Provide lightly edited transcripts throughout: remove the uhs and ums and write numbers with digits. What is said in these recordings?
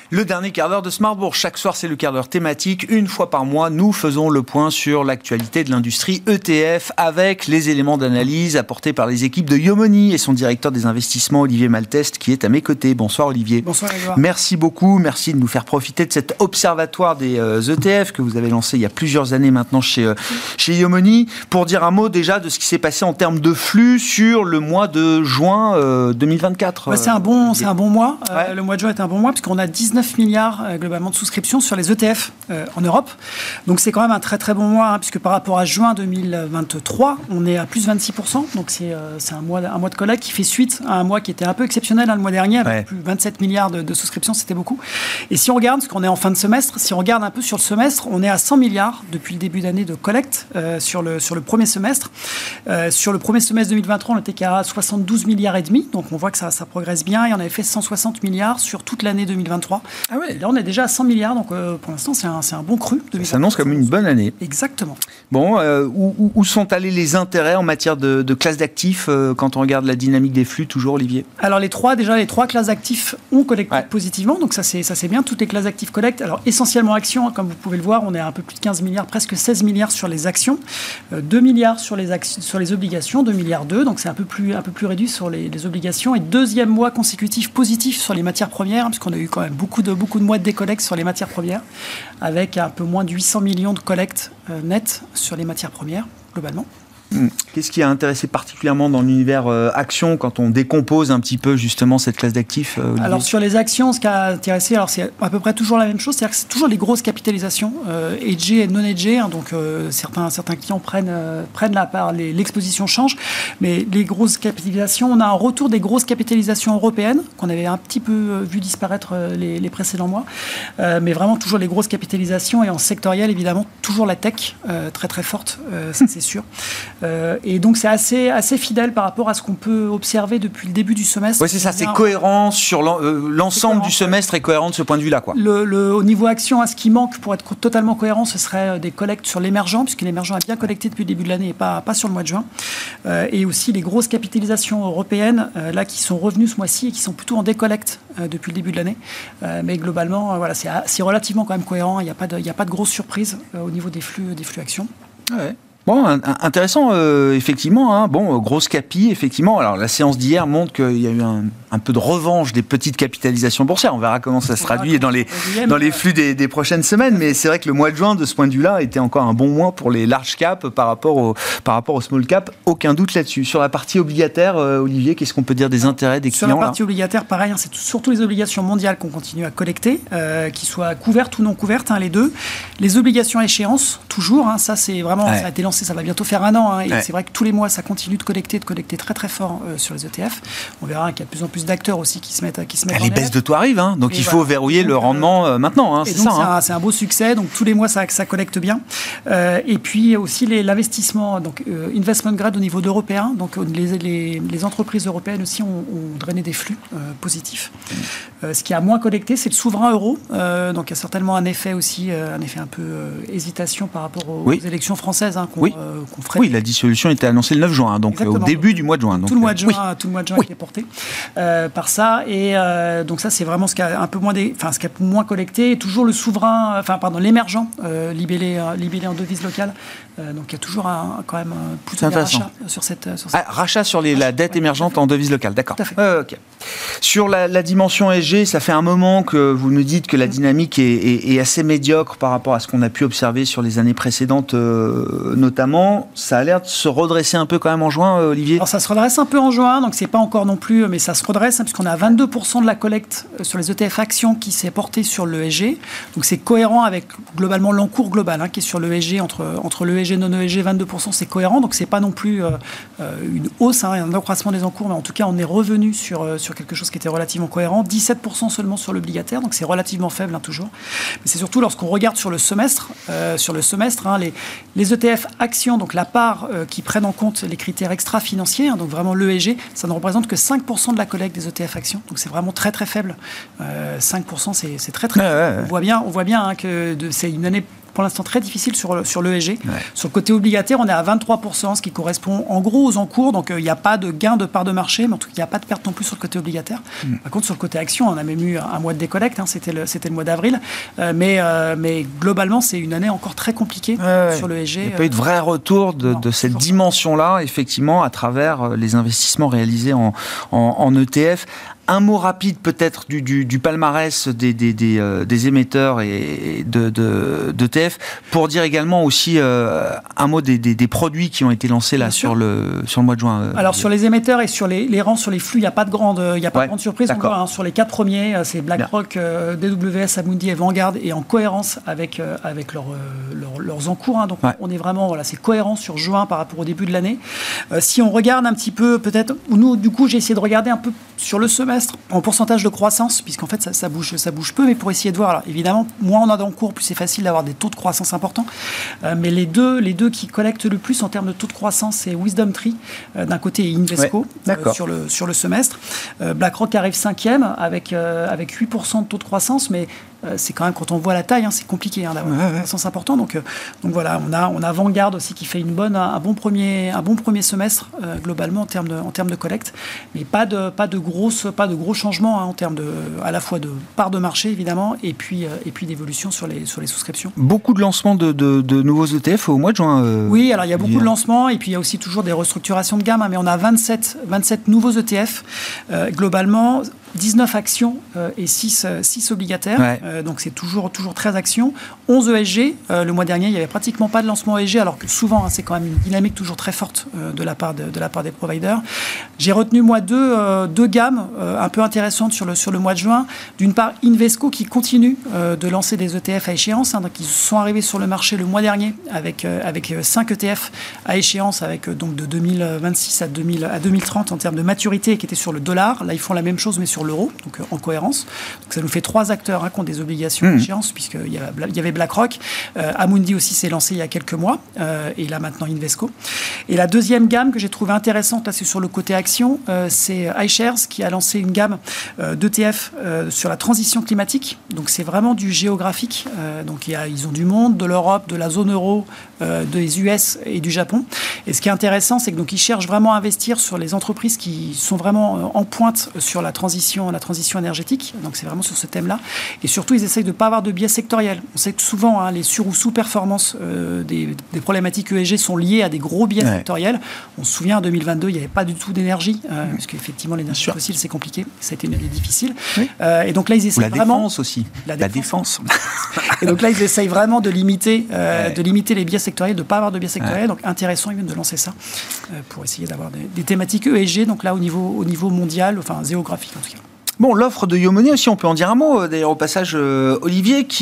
Le dernier quart d'heure de Smart Bourse. Chaque soir, c'est le quart d'heure thématique. Une fois par mois, nous faisons le point sur l'actualité de l'industrie ETF avec les éléments d'analyse apportés par les équipes de Yomoni et son directeur des investissements, Olivier Malteste, qui est à mes côtés. Bonsoir Olivier. Bonsoir Edouard. Merci beaucoup. Merci de nous faire profiter de cet observatoire des ETF que vous avez lancé il y a plusieurs années maintenant chez Yomoni. Pour dire un mot déjà de ce qui s'est passé en termes de flux sur le mois de juin 2024. C'est un bon mois. Ouais. Le mois de juin est un bon mois puisqu'on a 19 milliards globalement de souscriptions sur les ETF en Europe. Donc c'est quand même un très très bon mois puisque par rapport à juin 2023, on est à plus 26%. Donc c'est un mois de collecte qui fait suite à un mois qui était un peu exceptionnel le mois dernier avec plus de 27 milliards de souscriptions, c'était beaucoup. Et si on regarde, parce qu'on est en fin de semestre, si on regarde un peu sur le semestre, on est à 100 milliards depuis le début d'année de collecte sur le premier semestre. Sur le premier semestre 2023, on était qu'à 72 milliards et demi. Donc on voit que ça progresse bien et on avait fait 160 milliards sur toute l'année 2023. Ah ouais. Et là, on est déjà à 100 milliards, donc pour l'instant, c'est un bon cru. Ça s'annonce comme une bonne année. Exactement. Bon, où sont allés les intérêts en matière de classes d'actifs quand on regarde la dynamique des flux, toujours, Olivier ? Alors, les trois classes d'actifs ont collecté positivement, donc ça c'est bien. Toutes les classes d'actifs collectent. Alors, essentiellement actions, comme vous pouvez le voir, on est à un peu plus de 15 milliards, presque 16 milliards sur les actions, 2 milliards sur les obligations, 2 milliards 2, donc c'est un peu plus réduit sur les obligations. Et deuxième mois consécutif positif sur les matières premières, puisqu'on a eu quand même beaucoup de mois de décollecte sur les matières premières, avec un peu moins de 800 millions de collectes nettes sur les matières premières, globalement. Qu'est-ce qui a intéressé particulièrement dans l'univers actions quand on décompose un petit peu justement cette classe d'actifs, Olivier ? Alors sur les actions, ce qui a intéressé, c'est à peu près toujours la même chose, c'est-à-dire que c'est toujours les grosses capitalisations, hedgées et non hedgées, donc certains clients prennent la part, l'exposition change, mais les grosses capitalisations, on a un retour des grosses capitalisations européennes qu'on avait un petit peu vu disparaître les précédents mois, mais vraiment toujours les grosses capitalisations et en sectoriel évidemment toujours la tech très très forte, ça c'est sûr. Et donc c'est assez fidèle par rapport à ce qu'on peut observer depuis le début du semestre. Oui, c'est ça, c'est cohérent sur l'ensemble du semestre est cohérent de ce point de vue-là, quoi. Au niveau action, ce qui manque pour être totalement cohérent, ce serait des collectes sur l'émergent, puisque l'émergent a bien collecté depuis le début de l'année et pas sur le mois de juin. Et aussi les grosses capitalisations européennes, là, qui sont revenues ce mois-ci et qui sont plutôt en décollecte depuis le début de l'année. Mais globalement, voilà, c'est relativement quand même cohérent. Il n'y a pas de grosses surprises au niveau des flux actions. Ouais. Bon, intéressant, effectivement. Bon, grosse capi, effectivement. Alors, la séance d'hier montre qu'il y a eu un peu de revanche des petites capitalisations boursières. On verra comment ça se traduit dans les flux des prochaines semaines. Mais c'est vrai que le mois de juin, de ce point de vue-là, était encore un bon mois pour les large cap par rapport au small cap. Aucun doute là-dessus. Sur la partie obligataire, Olivier, qu'est-ce qu'on peut dire des intérêts des clients ? Sur la partie obligataire, pareil, c'est surtout les obligations mondiales qu'on continue à collecter, qui soient couvertes ou non couvertes, les deux. Les obligations à échéance, toujours. Ça, c'est vraiment, ça a été lancé, ça va bientôt faire un an. Et c'est vrai que tous les mois, ça continue de collecter très très fort sur les ETF. On verra qu'il y a de plus en plus d'acteurs aussi qui se mettent les baisses de taux arrivent, donc il faut verrouiller le rendement maintenant. C'est ça. C'est un beau succès. Donc tous les mois, ça collecte bien. Et puis aussi l'investissement, donc investment grade au niveau européen. Donc les entreprises européennes aussi ont drainé des flux positifs. Ce qui a moins collecté, c'est le souverain euro. Donc il y a certainement un effet aussi, un peu hésitation par rapport aux élections françaises qu'on ferait. Oui, la dissolution était annoncée le 9 juin, donc au début du mois de juin. Donc, tout le mois de juin a été porté par ça. Et donc ça, c'est vraiment ce qui a un peu moins, ce qui a moins collecté. Et toujours le souverain, l'émergent libellé en devise locale. Donc il y a toujours quand même plutôt des rachats sur cette rachat sur la dette émergente en devise locale, d'accord. Tout à fait. Okay. Sur la dimension ESG, ça fait un moment que vous nous dites que la dynamique est assez médiocre par rapport à ce qu'on a pu observer sur les années précédentes, notamment. Ça a l'air de se redresser un peu quand même en juin, Olivier ? Alors ça se redresse un peu en juin, donc c'est pas encore non plus, mais ça se redresse, puisqu'on a 22% de la collecte sur les ETF actions qui s'est portée sur le ESG. Donc c'est cohérent avec globalement l'encours global qui est sur le ESG, entre le ESG et non ESG, 22%, c'est cohérent. Donc c'est pas non plus une hausse, un accroissement des encours, mais en tout cas on est revenu sur quelque chose qui était relativement cohérent. 17% seulement sur l'obligataire, donc c'est relativement faible toujours. Mais c'est surtout lorsqu'on regarde sur le semestre, les ETF actions, donc la part qui prennent en compte les critères extra-financiers, donc vraiment l'ESG, ça ne représente que 5% de la collecte des ETF actions. Donc c'est vraiment très très faible. 5%, c'est très très faible. On voit bien que c'est une année pour l'instant très difficile sur l'ESG. Sur le côté obligataire, on est à 23%, ce qui correspond en gros aux encours. Donc, il n'y a pas de gain de part de marché, mais en tout cas, il n'y a pas de perte non plus sur le côté obligataire. Par contre, sur le côté action, on a même eu un mois de décollecte. C'était le mois d'avril. Mais globalement, c'est une année encore très compliquée sur l'ESG. Il n'y a pas eu de vrai retour de cette dimension-là, effectivement, à travers les investissements réalisés en ETF. Un mot rapide peut-être du palmarès des émetteurs et d'ETF, pour dire également aussi un mot des produits qui ont été lancés là sur le mois de juin. Alors sur les émetteurs et sur les rangs, sur les flux, il n'y a pas de grande surprise encore. Sur les 4 premiers, c'est BlackRock, DWS, Amundi et Vanguard, et en cohérence avec leurs encours. Donc on est vraiment, c'est cohérent sur juin par rapport au début de l'année. Si on regarde un petit peu, peut-être, nous du coup j'ai essayé de regarder un peu sur le semestre en pourcentage de croissance, puisqu'en fait ça bouge peu, mais pour essayer de voir, alors évidemment, moins on a d'encours, plus c'est facile d'avoir des taux de croissance importants, mais les deux qui collectent le plus en termes de taux de croissance, c'est WisdomTree d'un côté et Invesco sur le semestre. BlackRock arrive 5e avec 8% de taux de croissance, mais c'est quand même, quand on voit la taille, c'est compliqué d'avoir une croissance importante. Donc voilà, on a Vanguard aussi qui fait un bon premier semestre globalement en termes de collecte, mais pas de gros changements en termes à la fois de part de marché évidemment et puis d'évolution sur les souscriptions. Beaucoup de lancements de nouveaux ETF au mois de juin. Oui, alors il y a beaucoup de lancements et puis il y a aussi toujours des restructurations de gamme, mais on a 27 nouveaux ETF globalement. 19 actions et 6 obligataires. Donc c'est toujours 13 actions. 11 ESG. Le mois dernier, il n'y avait pratiquement pas de lancement ESG, alors que souvent, c'est quand même une dynamique toujours très forte de la part des providers. J'ai retenu, moi, deux gammes un peu intéressantes sur le mois de juin. D'une part, Invesco qui continue de lancer des ETF à échéance. Donc ils sont arrivés sur le marché le mois dernier avec 5 ETF à échéance, avec donc de 2026 à 2030 en termes de maturité, qui étaient sur le dollar. Là, ils font la même chose, mais sur l'euro, donc en cohérence. Donc ça nous fait 3 acteurs qui ont des obligations d'échéance, puisqu'il y avait BlackRock. Amundi aussi s'est lancé il y a quelques mois, et là maintenant Invesco. Et la deuxième gamme que j'ai trouvée intéressante, là c'est sur le côté action, c'est iShares qui a lancé une gamme d'ETF sur la transition climatique. Donc c'est vraiment du géographique. Donc ils ont du monde, de l'Europe, de la zone euro, des US et du Japon. Et ce qui est intéressant, c'est que donc ils cherchent vraiment à investir sur les entreprises qui sont vraiment en pointe sur la transition énergétique. Donc c'est vraiment sur ce thème-là. Et surtout, ils essayent de ne pas avoir de biais sectoriel. On sait que souvent, les sur- ou sous-performances des problématiques ESG sont liées à des gros biais sectoriels. On se souvient, en 2022, il n'y avait pas du tout d'énergie, parce qu'effectivement, l'énergie fossile, c'est compliqué. Ça a été une année difficile. Et donc là, ils essayent vraiment... La défense aussi. La défense. Et donc là, ils essayent vraiment de limiter les biais sectoriels, de ne pas avoir de biais sectoriels. Donc intéressant, ils viennent de lancer ça pour essayer d'avoir des thématiques ESG, donc là, au niveau mondial, enfin géographique en tout cas. Bon, l'offre de Yomoni aussi, on peut en dire un mot. D'ailleurs, au passage, Olivier, qui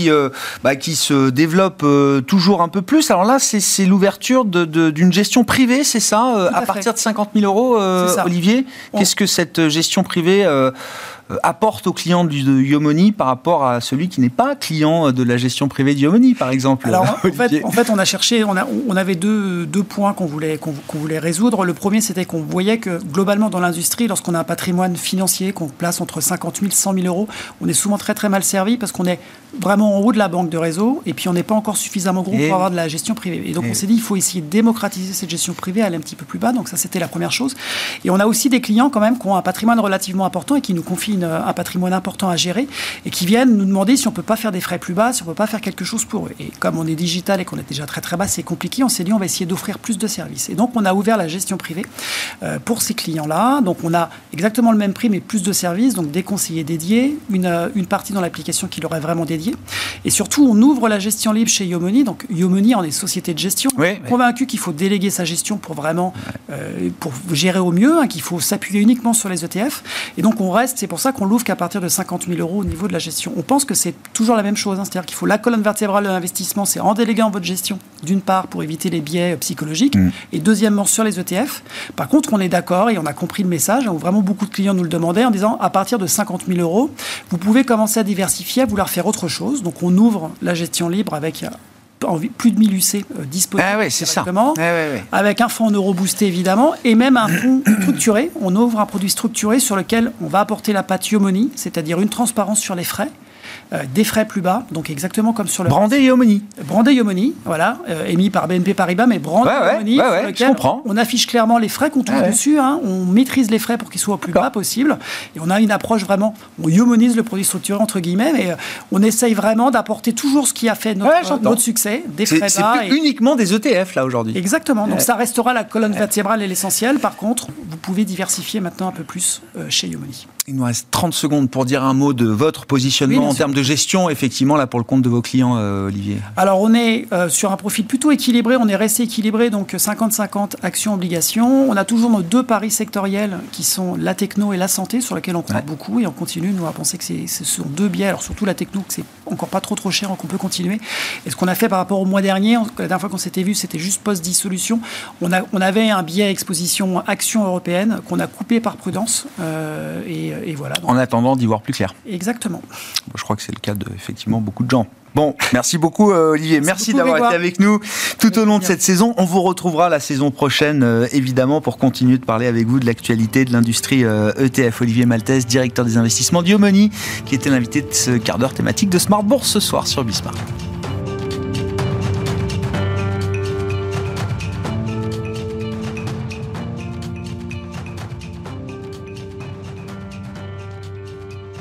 se développe toujours un peu plus. Alors là, c'est l'ouverture d'une gestion privée, c'est ça, à partir de 50 000 euros, Olivier. Qu'est-ce que cette gestion privée apporte aux clients de Yomoni par rapport à celui qui n'est pas client de la gestion privée de Yomoni, par exemple? Alors, en fait, on a cherché, on avait deux points qu'on voulait résoudre. Le premier, c'était qu'on voyait que globalement dans l'industrie, lorsqu'on a un patrimoine financier qu'on place entre 50 000 et 100 000 euros, on est souvent très très mal servi parce qu'on est vraiment en haut de la banque de réseau et puis on n'est pas encore suffisamment gros pour avoir de la gestion privée. Et donc on s'est dit, il faut essayer de démocratiser cette gestion privée, aller un petit peu plus bas. Donc ça, c'était la première chose. Et on a aussi des clients quand même qui ont un patrimoine relativement important et qui nous confient un patrimoine important à gérer et qui viennent nous demander si on ne peut pas faire des frais plus bas, si on ne peut pas faire quelque chose pour eux. Et comme on est digital et qu'on est déjà très très bas, c'est compliqué. On s'est dit, on va essayer d'offrir plus de services. Et donc on a ouvert la gestion privée pour ces clients-là. Donc on a exactement le même prix mais plus de services. Donc des conseillers dédiés, une partie dans l'application qui leur est vraiment dédiée. Et surtout, on ouvre la gestion libre chez Yomoni. Donc Yomoni, on est société de gestion. Convaincu qu'il faut déléguer sa gestion pour vraiment pour gérer au mieux, qu'il faut s'appuyer uniquement sur les ETF. Et donc on reste, c'est pour ça qu'on l'ouvre qu'à partir de 50 000 euros au niveau de la gestion. On pense que c'est toujours la même chose. C'est-à-dire qu'il faut la colonne vertébrale de l'investissement, c'est en déléguant votre gestion, d'une part pour éviter les biais psychologiques, et deuxièmement sur les ETF. Par contre, on est d'accord et on a compris le message, où vraiment beaucoup de clients nous le demandaient en disant, à partir de 50 000 euros, vous pouvez commencer à diversifier, à vouloir faire autre chose. Donc on ouvre la gestion libre avec plus de 1000 UC disponibles directement, avec un fonds en euros boosté évidemment, et même un fonds structuré. On ouvre un produit structuré sur lequel on va apporter la patte Yomoni, c'est-à-dire une transparence sur les frais, des frais plus bas, donc exactement comme sur le... Brandé Yomoni. Brandé Yomoni, voilà, émis par BNP Paribas, mais brandé Yomoni, sur lequel on affiche clairement les frais qu'on trouve dessus, hein, on maîtrise les frais pour qu'ils soient au plus bas possible, et on a une approche vraiment, on yomonise le produit structuré entre guillemets, mais on essaye vraiment d'apporter toujours ce qui a fait notre succès, des frais bas. C'est plus uniquement des ETF là aujourd'hui. Exactement, donc ça restera la colonne vertébrale et l'essentiel. Par contre, vous pouvez diversifier maintenant un peu plus chez Yomoni. Il nous reste 30 secondes pour dire un mot de votre positionnement en termes de gestion, effectivement, là, pour le compte de vos clients, Olivier. Alors, on est sur un profil plutôt équilibré. On est resté équilibré, donc 50-50 actions-obligations. On a toujours nos 2 paris sectoriels qui sont la techno et la santé, sur lesquels on croit beaucoup et on continue, nous, à penser que ce sont 2 biais. Alors, surtout la techno, que c'est encore pas trop cher, donc on peut continuer. Et ce qu'on a fait par rapport au mois dernier, la dernière fois qu'on s'était vu, c'était juste post-dissolution. On avait un biais exposition action européenne qu'on a coupé par prudence. Et voilà. Donc, en attendant d'y voir plus clair. Exactement. Je crois que c'est le cas de, effectivement, beaucoup de gens. Bon, merci beaucoup Olivier, merci d'avoir été avec nous tout au long de cette saison. On vous retrouvera la saison prochaine, évidemment, pour continuer de parler avec vous de l'actualité de l'industrie ETF. Olivier Maltès, directeur des investissements d'Yomoni, qui était l'invité de ce quart d'heure thématique de Smart Bourse ce soir sur Bismart.